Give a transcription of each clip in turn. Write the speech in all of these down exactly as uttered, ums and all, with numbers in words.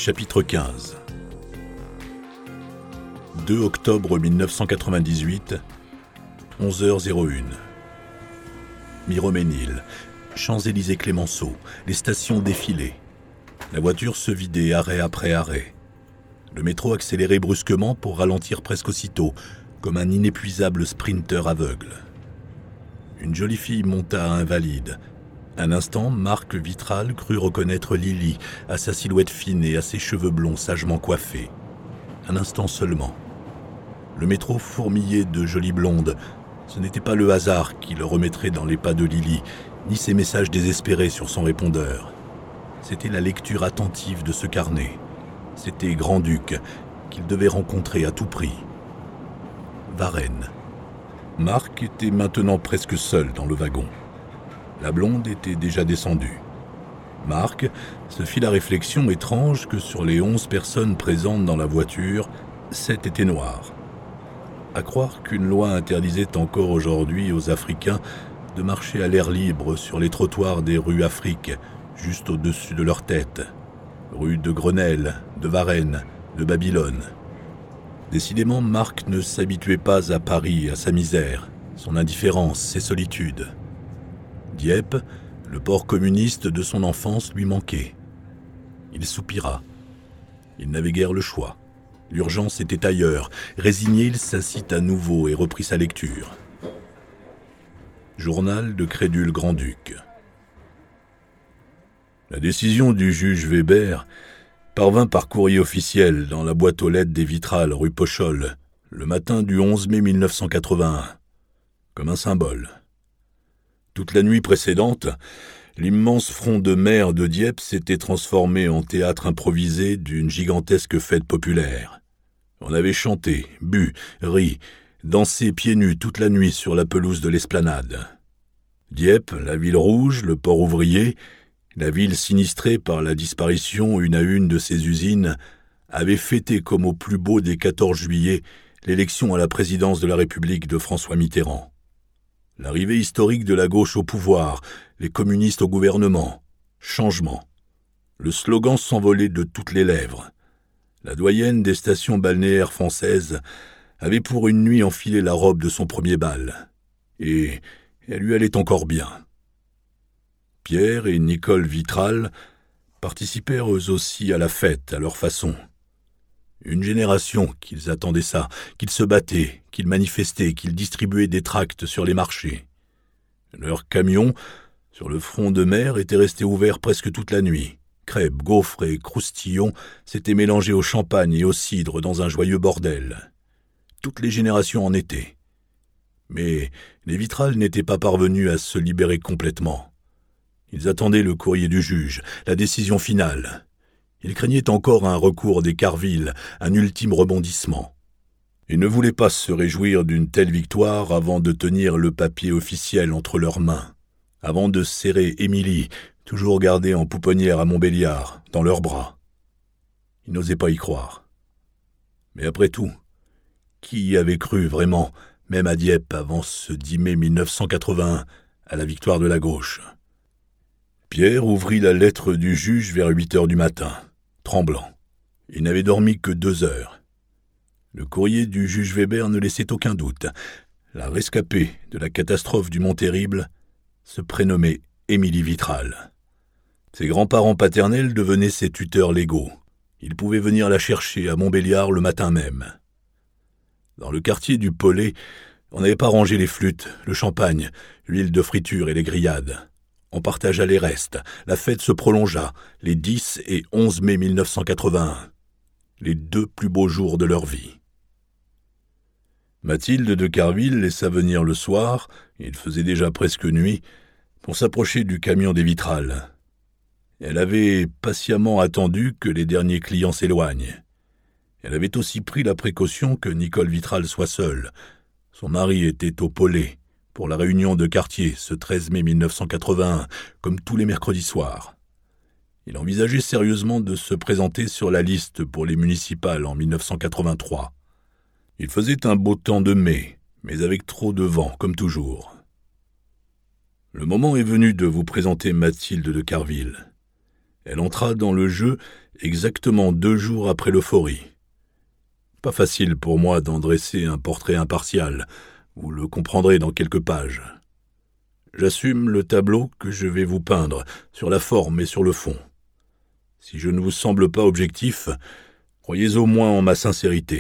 Chapitre quinze. deux octobre mille neuf cent quatre-vingt-dix-huit, onze heures zéro une. Miromesnil, Champs-Élysées-Clémenceau, les stations défilaient. La voiture se vidait arrêt après arrêt. Le métro accélérait brusquement pour ralentir presque aussitôt, comme un inépuisable sprinter aveugle. Une jolie fille monta à Invalides. Un instant, Marc Vitral crut reconnaître Lily, à sa silhouette fine et à ses cheveux blonds sagement coiffés. Un instant seulement. Le métro fourmillait de jolies blondes. Ce n'était pas le hasard qui le remettrait dans les pas de Lily, ni ses messages désespérés sur son répondeur. C'était la lecture attentive de ce carnet. C'était Grand-Duc, qu'il devait rencontrer à tout prix. Varennes. Marc était maintenant presque seul dans le wagon. La blonde était déjà descendue. Marc se fit la réflexion étrange que sur les onze personnes présentes dans la voiture, sept étaient noires. À croire qu'une loi interdisait encore aujourd'hui aux Africains de marcher à l'air libre sur les trottoirs des rues Afrique, juste au-dessus de leur tête. Rues de Grenelle, de Varennes, de Babylone. Décidément, Marc ne s'habituait pas à Paris, à sa misère, son indifférence, ses solitudes. Dieppe, le port communiste de son enfance, lui manquait. Il soupira. Il n'avait guère le choix. L'urgence était ailleurs. Résigné, il s'assit à nouveau et reprit sa lecture. Journal de crédule Grand-Duc. La décision du juge Weber parvint par courrier officiel dans la boîte aux lettres des Vitrales, rue Pochol, le matin du onze mai mille neuf cent quatre-vingt-un, comme un symbole. Toute la nuit précédente, l'immense front de mer de Dieppe s'était transformé en théâtre improvisé d'une gigantesque fête populaire. On avait chanté, bu, ri, dansé pieds nus toute la nuit sur la pelouse de l'Esplanade. Dieppe, la ville rouge, le port ouvrier, la ville sinistrée par la disparition une à une de ses usines, avait fêté comme au plus beau des quatorze juillet l'élection à la présidence de la République de François Mitterrand. L'arrivée historique de la gauche au pouvoir, les communistes au gouvernement, changement. Le slogan s'envolait de toutes les lèvres. La doyenne des stations balnéaires françaises avait pour une nuit enfilé la robe de son premier bal. Et elle lui allait encore bien. Pierre et Nicole Vitral participèrent eux aussi à la fête, à leur façon. Une génération qu'ils attendaient ça, qu'ils se battaient, qu'ils manifestaient, qu'ils distribuaient des tracts sur les marchés. Leurs camions, sur le front de mer, étaient restés ouverts presque toute la nuit. Crêpes, gaufres et croustillons s'étaient mélangés au champagne et au cidre dans un joyeux bordel. Toutes les générations en étaient. Mais les Vitrales n'étaient pas parvenus à se libérer complètement. Ils attendaient le courrier du juge, la décision finale. Ils craignaient encore un recours des Carville, un ultime rebondissement. Ils ne voulaient pas se réjouir d'une telle victoire avant de tenir le papier officiel entre leurs mains, avant de serrer Émilie, toujours gardée en pouponnière à Montbéliard, dans leurs bras. Ils n'osaient pas y croire. Mais après tout, qui y avait cru vraiment, même à Dieppe avant ce dix mai mille neuf cent quatre-vingt-un, à la victoire de la gauche? Pierre ouvrit la lettre du juge vers huit heures du matin, tremblant. Il n'avait dormi que deux heures. Le courrier du juge Weber ne laissait aucun doute. La rescapée de la catastrophe du Mont-Terrible se prénommait Émilie Vitral. Ses grands-parents paternels devenaient ses tuteurs légaux. Ils pouvaient venir la chercher à Montbéliard le matin même. Dans le quartier du Pollet, on n'avait pas rangé les flûtes, le champagne, l'huile de friture et les grillades. On partagea les restes. La fête se prolongea, les dix et onze mai mille neuf cent quatre-vingt-un, les deux plus beaux jours de leur vie. Mathilde de Carville laissa venir le soir, il faisait déjà presque nuit, pour s'approcher du camion des Vitrales. Elle avait patiemment attendu que les derniers clients s'éloignent. Elle avait aussi pris la précaution que Nicole Vitral soit seule. Son mari était au Pollet, pour la réunion de quartier ce treize mai mille neuf cent quatre-vingt-un, comme tous les mercredis soirs. Il envisageait sérieusement de se présenter sur la liste pour les municipales en mille neuf cent quatre-vingt-trois. Il faisait un beau temps de mai, mais avec trop de vent, comme toujours. Le moment est venu de vous présenter Mathilde de Carville. Elle entra dans le jeu exactement deux jours après l'euphorie. Pas facile pour moi d'en dresser un portrait impartial, vous le comprendrez dans quelques pages. J'assume le tableau que je vais vous peindre, sur la forme et sur le fond. Si je ne vous semble pas objectif, croyez au moins en ma sincérité.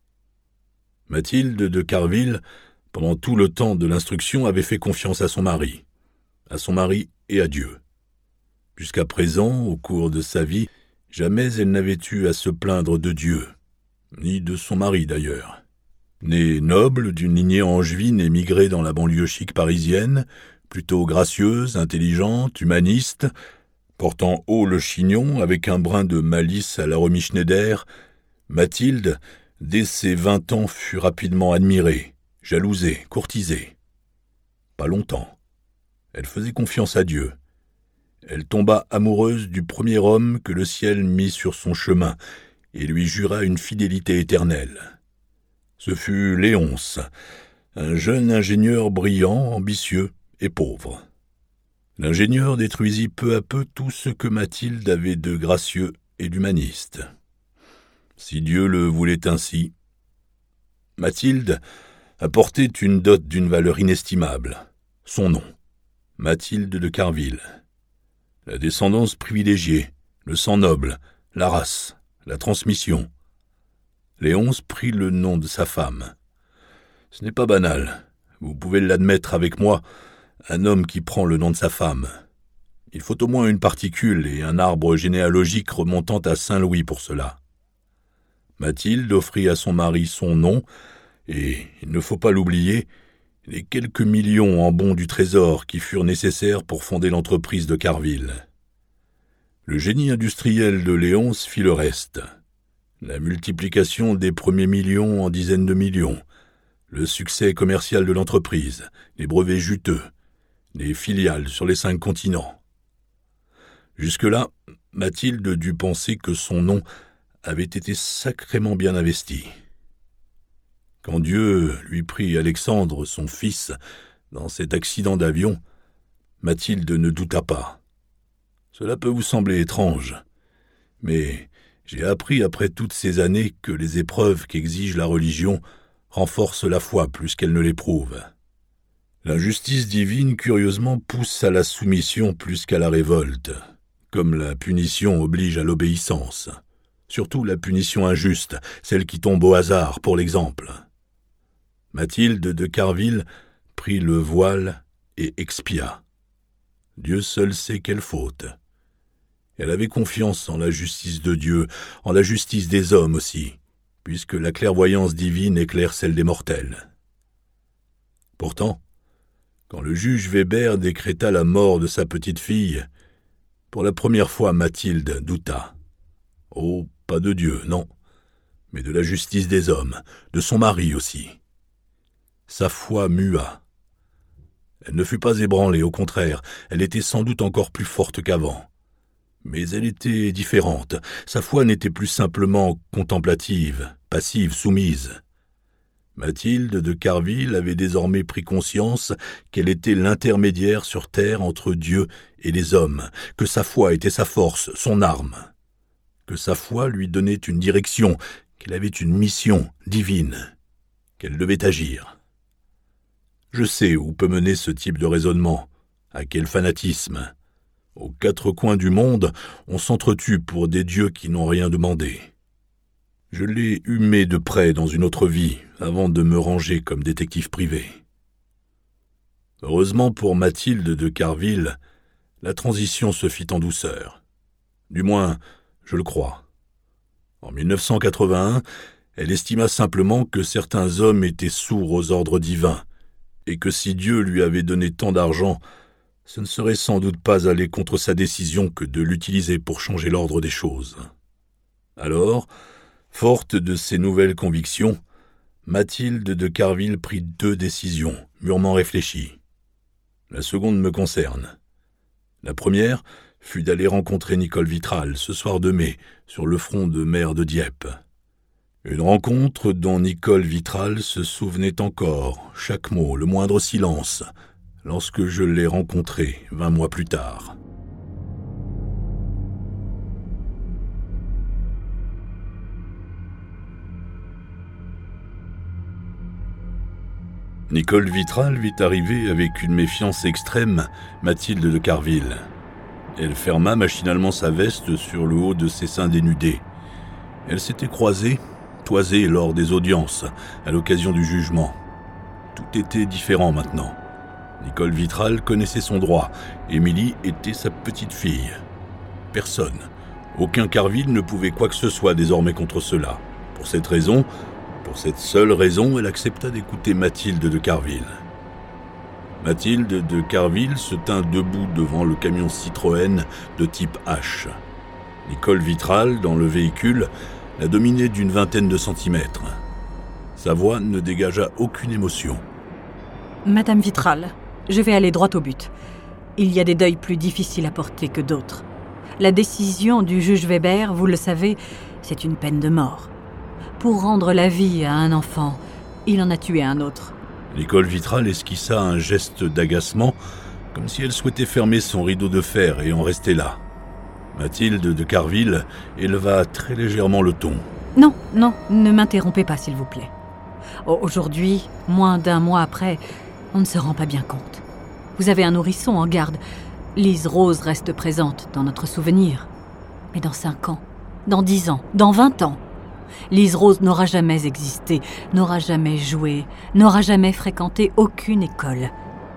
Mathilde de Carville, pendant tout le temps de l'instruction, avait fait confiance à son mari, à son mari et à Dieu. Jusqu'à présent, au cours de sa vie, jamais elle n'avait eu à se plaindre de Dieu, ni de son mari d'ailleurs. Née noble, d'une lignée angevine émigrée dans la banlieue chic parisienne, plutôt gracieuse, intelligente, humaniste, portant haut le chignon avec un brin de malice à la Romy Schneider, Mathilde, dès ses vingt ans, fut rapidement admirée, jalousée, courtisée. Pas longtemps. Elle faisait confiance à Dieu. Elle tomba amoureuse du premier homme que le ciel mit sur son chemin et lui jura une fidélité éternelle. Ce fut Léonce, un jeune ingénieur brillant, ambitieux et pauvre. L'ingénieur détruisit peu à peu tout ce que Mathilde avait de gracieux et d'humaniste. Si Dieu le voulait ainsi. Mathilde apportait une dot d'une valeur inestimable, son nom, Mathilde de Carville. La descendance privilégiée, le sang noble, la race, la transmission. Léonce prit le nom de sa femme. Ce n'est pas banal, vous pouvez l'admettre avec moi, un homme qui prend le nom de sa femme. Il faut au moins une particule et un arbre généalogique remontant à Saint-Louis pour cela. Mathilde offrit à son mari son nom, et, il ne faut pas l'oublier, les quelques millions en bons du trésor qui furent nécessaires pour fonder l'entreprise de Carville. Le génie industriel de Léonce fit le reste. La multiplication des premiers millions en dizaines de millions, le succès commercial de l'entreprise, les brevets juteux, les filiales sur les cinq continents. Jusque-là, Mathilde dut penser que son nom avait été sacrément bien investi. Quand Dieu lui prit Alexandre, son fils, dans cet accident d'avion, Mathilde ne douta pas. Cela peut vous sembler étrange, mais j'ai appris après toutes ces années que les épreuves qu'exige la religion renforcent la foi plus qu'elles ne l'éprouvent. L'injustice divine, curieusement, pousse à la soumission plus qu'à la révolte, comme la punition oblige à l'obéissance. Surtout la punition injuste, celle qui tombe au hasard, pour l'exemple. Mathilde de Carville prit le voile et expia. Dieu seul sait quelle faute. Elle avait confiance en la justice de Dieu, en la justice des hommes aussi, puisque la clairvoyance divine éclaire celle des mortels. Pourtant, quand le juge Weber décréta la mort de sa petite-fille, pour la première fois Mathilde douta. Oh, pas de Dieu, non, mais de la justice des hommes, de son mari aussi. Sa foi mua. Elle ne fut pas ébranlée, au contraire, elle était sans doute encore plus forte qu'avant. Mais elle était différente, sa foi n'était plus simplement contemplative, passive, soumise. Mathilde de Carville avait désormais pris conscience qu'elle était l'intermédiaire sur terre entre Dieu et les hommes, que sa foi était sa force, son arme, que sa foi lui donnait une direction, qu'elle avait une mission divine, qu'elle devait agir. Je sais où peut mener ce type de raisonnement, à quel fanatisme. Aux quatre coins du monde, on s'entretue pour des dieux qui n'ont rien demandé. Je l'ai humé de près dans une autre vie, avant de me ranger comme détective privé. Heureusement pour Mathilde de Carville, la transition se fit en douceur. Du moins, je le crois. En mille neuf cent quatre-vingt-un, elle estima simplement que certains hommes étaient sourds aux ordres divins, et que si Dieu lui avait donné tant d'argent, ce ne serait sans doute pas aller contre sa décision que de l'utiliser pour changer l'ordre des choses. Alors, forte de ces nouvelles convictions, Mathilde de Carville prit deux décisions, mûrement réfléchies. La seconde me concerne. La première fut d'aller rencontrer Nicole Vitral ce soir de mai, sur le front de mer de Dieppe. Une rencontre dont Nicole Vitral se souvenait encore, chaque mot, le moindre silence, lorsque je l'ai rencontrée vingt mois plus tard. Nicole Vitral vit arriver avec une méfiance extrême Mathilde de Carville. Elle ferma machinalement sa veste sur le haut de ses seins dénudés. Elle s'était croisée, toisée lors des audiences, à l'occasion du jugement. Tout était différent maintenant. Nicole Vitral connaissait son droit. Émilie était sa petite fille. Personne, aucun Carville ne pouvait quoi que ce soit désormais contre cela. Pour cette raison, pour cette seule raison, elle accepta d'écouter Mathilde de Carville. Mathilde de Carville se tint debout devant le camion Citroën de type H. Nicole Vitral, dans le véhicule, la dominait d'une vingtaine de centimètres. Sa voix ne dégagea aucune émotion. « Madame Vitral, je vais aller droit au but. Il y a des deuils plus difficiles à porter que d'autres. La décision du juge Weber, vous le savez, c'est une peine de mort. Pour rendre la vie à un enfant, il en a tué un autre. » Nicole Vitral esquissa un geste d'agacement, comme si elle souhaitait fermer son rideau de fer et en rester là. Mathilde de Carville éleva très légèrement le ton. « Non, non, ne m'interrompez pas, s'il vous plaît. Aujourd'hui, moins d'un mois après, on ne se rend pas bien compte. Vous avez un nourrisson en garde. Lise Rose reste présente dans notre souvenir. Mais dans cinq ans, dans dix ans, dans vingt ans, Lise Rose n'aura jamais existé, n'aura jamais joué, n'aura jamais fréquenté aucune école.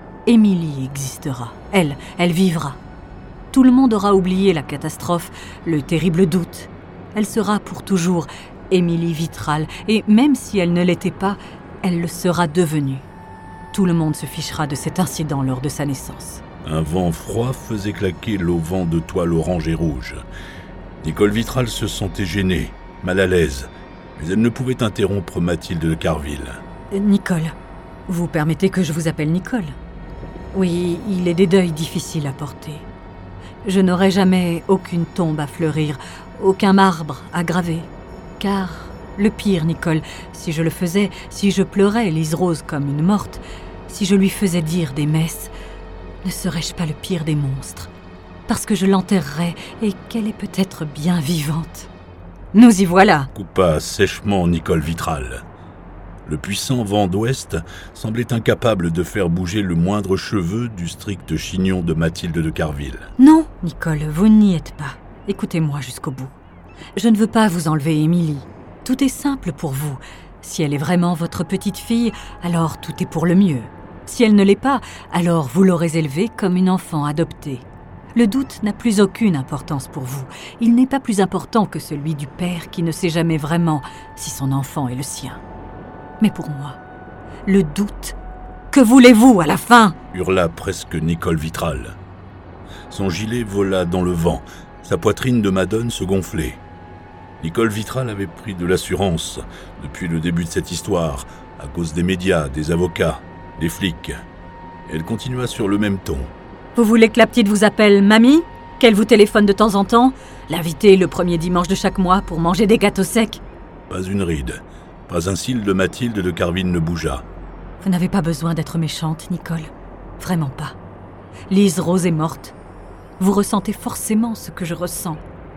Émilie existera. Elle, elle vivra. Tout le monde aura oublié la catastrophe, le terrible doute. Elle sera pour toujours Émilie Vitral, et même si elle ne l'était pas, elle le sera devenue. Tout le monde se fichera de cet incident lors de sa naissance. Un vent froid faisait claquer l'auvent de toile orange et rouge. Nicole Vitral se sentait gênée, mal à l'aise, mais elle ne pouvait interrompre Mathilde de Carville. Euh, Nicole, vous permettez que je vous appelle Nicole? Oui, il est des deuils difficiles à porter. Je n'aurai jamais aucune tombe à fleurir, aucun marbre à graver. Car le pire, Nicole, si je le faisais, si je pleurais Lise Rose comme une morte, si je lui faisais dire des messes, ne serais-je pas le pire des monstres? Parce que je l'enterrerais et qu'elle est peut-être bien vivante. Nous y voilà, coupa sèchement Nicole Vitral. Le puissant vent d'ouest semblait incapable de faire bouger le moindre cheveu du strict chignon de Mathilde de Carville. Non, Nicole, vous n'y êtes pas. Écoutez-moi jusqu'au bout. Je ne veux pas vous enlever Émilie. Tout est simple pour vous. Si elle est vraiment votre petite fille, alors tout est pour le mieux. Si elle ne l'est pas, alors vous l'aurez élevée comme une enfant adoptée. Le doute n'a plus aucune importance pour vous. Il n'est pas plus important que celui du père qui ne sait jamais vraiment si son enfant est le sien. Mais pour moi, le doute, que voulez-vous à la fin? Hurla presque Nicole Vitral. Son gilet vola dans le vent, sa poitrine de madone se gonflait. Nicole Vitral avait pris de l'assurance depuis le début de cette histoire, à cause des médias, des avocats, des flics. Elle continua sur le même ton. Vous voulez que la petite vous appelle mamie? Qu'elle vous téléphone de temps en temps? L'inviter le premier dimanche de chaque mois pour manger des gâteaux secs? Pas une ride, pas un cil de Mathilde de Carville ne bougea. Vous n'avez pas besoin d'être méchante, Nicole. Vraiment pas. Lise Rose est morte. Vous ressentez forcément ce que je ressens.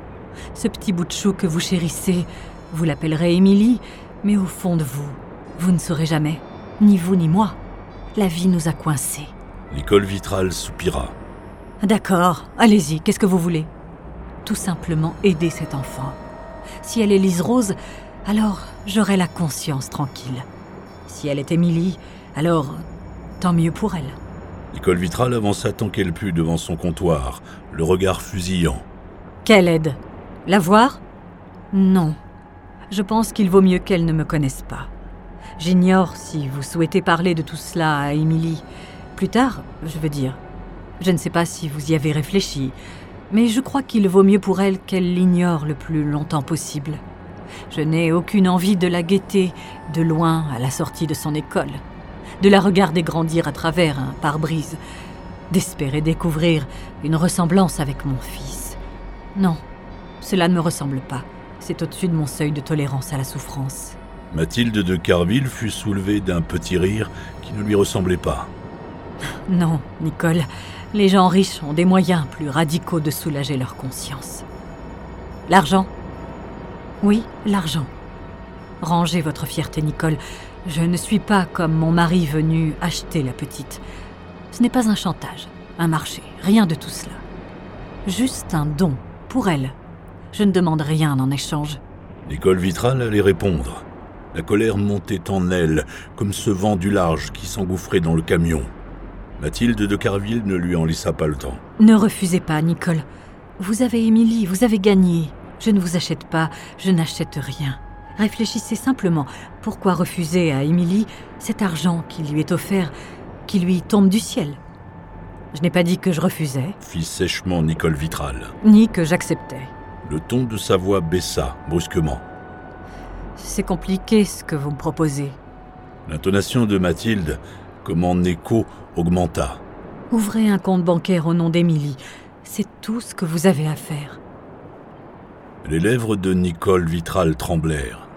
Ce petit bout de chou que vous chérissez, vous l'appellerez Émilie, mais au fond de vous, vous ne saurez jamais, ni vous ni moi. La vie nous a coincés. Nicole Vitral soupira. D'accord, allez-y, qu'est-ce que vous voulez? Tout simplement aider cet enfant. Si elle est Lise Rose, alors j'aurai la conscience tranquille. Si elle est Émilie, alors tant mieux pour elle. Nicole Vitral avança tant qu'elle put devant son comptoir, le regard fusillant. Quelle aide? La voir? Non. Je pense qu'il vaut mieux qu'elle ne me connaisse pas. J'ignore si vous souhaitez parler de tout cela à Émilie. Plus tard, je veux dire. Je ne sais pas si vous y avez réfléchi, mais je crois qu'il vaut mieux pour elle qu'elle l'ignore le plus longtemps possible. Je n'ai aucune envie de la guetter de loin à la sortie de son école, de la regarder grandir à travers un pare-brise, d'espérer découvrir une ressemblance avec mon fils. Non, cela ne me ressemble pas. C'est au-dessus de mon seuil de tolérance à la souffrance. Mathilde de Carville fut soulevée d'un petit rire qui ne lui ressemblait pas. Non, Nicole, les gens riches ont des moyens plus radicaux de soulager leur conscience. L'argent? Oui, l'argent. Rangez votre fierté, Nicole. Je ne suis pas comme mon mari venu acheter la petite. Ce n'est pas un chantage, un marché, rien de tout cela. Juste un don, pour elle. Je ne demande rien en échange. Nicole Vitral allait répondre. La colère montait en elle, comme ce vent du large qui s'engouffrait dans le camion. Mathilde de Carville ne lui en laissa pas le temps. Ne refusez pas, Nicole. Vous avez Émilie, vous avez gagné. Je ne vous achète pas, je n'achète rien. Réfléchissez simplement. Pourquoi refuser à Émilie cet argent qui lui est offert, qui lui tombe du ciel ? Je n'ai pas dit que je refusais. Fit sèchement Nicole Vitral. Ni que j'acceptais. Le ton de sa voix baissa brusquement. C'est compliqué ce que vous me proposez. L'intonation de Mathilde, comme en écho, augmenta. Ouvrez un compte bancaire au nom d'Émilie. C'est tout ce que vous avez à faire. Les lèvres de Nicole Vitral tremblèrent.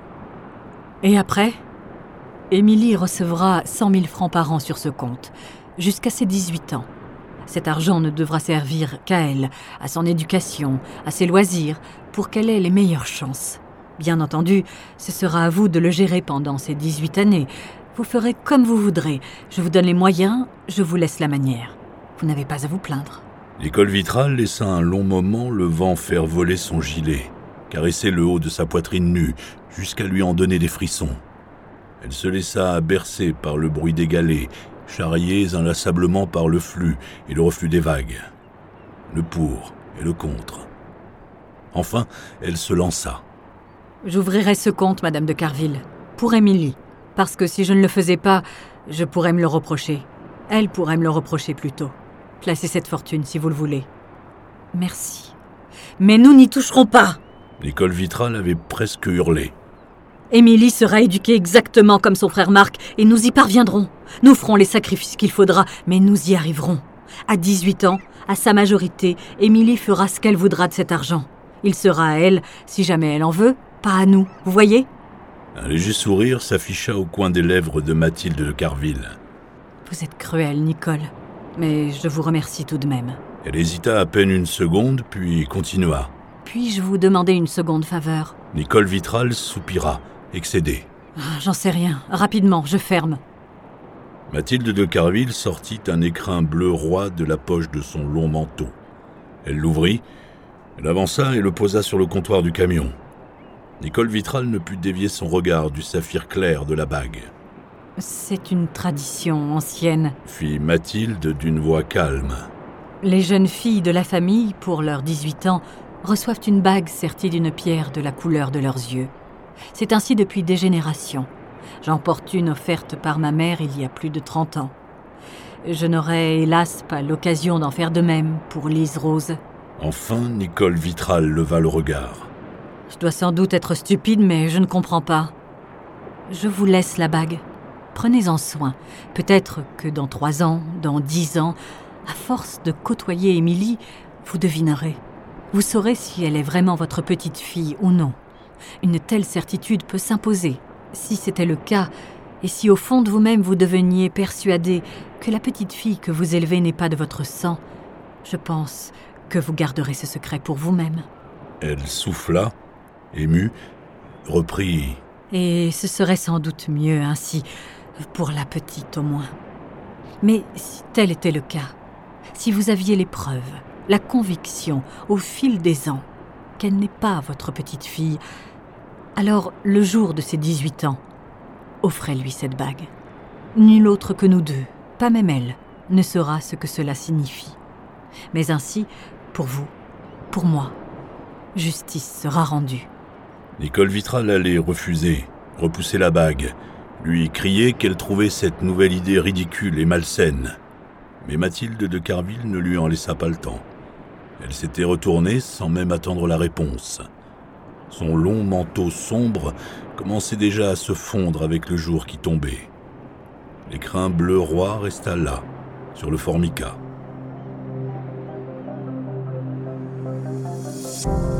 Et après ? Émilie recevra cent mille francs par an sur ce compte, jusqu'à ses dix-huit ans. Cet argent ne devra servir qu'à elle, à son éducation, à ses loisirs, pour qu'elle ait les meilleures chances. Bien entendu, ce sera à vous de le gérer pendant ces dix-huit années. Vous ferez comme vous voudrez. Je vous donne les moyens, je vous laisse la manière. Vous n'avez pas à vous plaindre. Nicole Vitral laissa un long moment le vent faire voler son gilet, caresser le haut de sa poitrine nue, jusqu'à lui en donner des frissons. Elle se laissa bercer par le bruit des galets, charriés inlassablement par le flux et le reflux des vagues. Le pour et le contre. Enfin, elle se lança. J'ouvrirai ce compte, Madame de Carville, pour Émilie, parce que si je ne le faisais pas, je pourrais me le reprocher. Elle pourrait me le reprocher plutôt. Placez cette fortune si vous le voulez. Merci. Mais nous n'y toucherons pas. Nicole Vitral avait presque hurlé. Émilie sera éduquée exactement comme son frère Marc et nous y parviendrons. Nous ferons les sacrifices qu'il faudra, mais nous y arriverons. À dix-huit ans, à sa majorité, Émilie fera ce qu'elle voudra de cet argent. Il sera à elle, si jamais elle en veut, pas à nous, vous voyez ? Un léger sourire s'afficha au coin des lèvres de Mathilde de Carville. Vous êtes cruelle, Nicole, mais je vous remercie tout de même. Elle hésita à peine une seconde, puis continua. Puis-je vous demander une seconde faveur ? Nicole Vitral soupira, excédée. Ah, j'en sais rien. Rapidement, je ferme. Mathilde de Carville sortit un écrin bleu roi de la poche de son long manteau. Elle l'ouvrit, elle avança et le posa sur le comptoir du camion. Nicole Vitral ne put dévier son regard du saphir clair de la bague. C'est une tradition ancienne, fit Mathilde d'une voix calme. Les jeunes filles de la famille, pour leurs dix-huit ans, reçoivent une bague sertie d'une pierre de la couleur de leurs yeux. C'est ainsi depuis des générations. J'en porte une offerte par ma mère il y a plus de trente ans. Je n'aurai hélas pas l'occasion d'en faire de même pour Lise Rose. Enfin, Nicole Vitral leva le regard. Je dois sans doute être stupide, mais je ne comprends pas. Je vous laisse la bague. Prenez-en soin. Peut-être que dans trois ans, dans dix ans, à force de côtoyer Émilie, vous devinerez. Vous saurez si elle est vraiment votre petite fille ou non. Une telle certitude peut s'imposer. Si c'était le cas, et si au fond de vous-même vous deveniez persuadé que la petite fille que vous élevez n'est pas de votre sang, je pense que vous garderez ce secret pour vous-même. Elle souffla, émue, reprit. Et ce serait sans doute mieux ainsi, pour la petite au moins. Mais si tel était le cas, si vous aviez les preuves, la conviction, au fil des ans, qu'elle n'est pas votre petite fille, alors le jour de ses dix-huit ans, offrez-lui cette bague. Nul autre que nous deux, pas même elle, ne saura ce que cela signifie. Mais ainsi, pour vous, pour moi, justice sera rendue. Nicole Vitral allait refuser, repousser la bague, lui crier qu'elle trouvait cette nouvelle idée ridicule et malsaine. Mais Mathilde de Carville ne lui en laissa pas le temps. Elle s'était retournée sans même attendre la réponse. Son long manteau sombre commençait déjà à se fondre avec le jour qui tombait. L'écrin bleu roi resta là, sur le formica.